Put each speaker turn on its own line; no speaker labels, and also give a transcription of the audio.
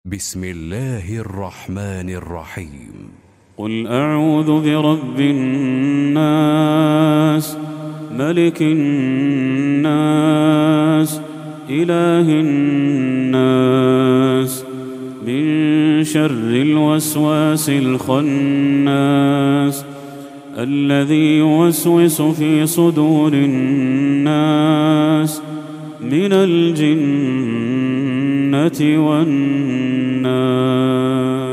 بسم الله الرحمن الرحيم.
قل أعوذ برب الناس، ملك الناس، إله الناس، من شر الوسواس الخناس الذي يوسوس في صدور الناس من الجنة والناس.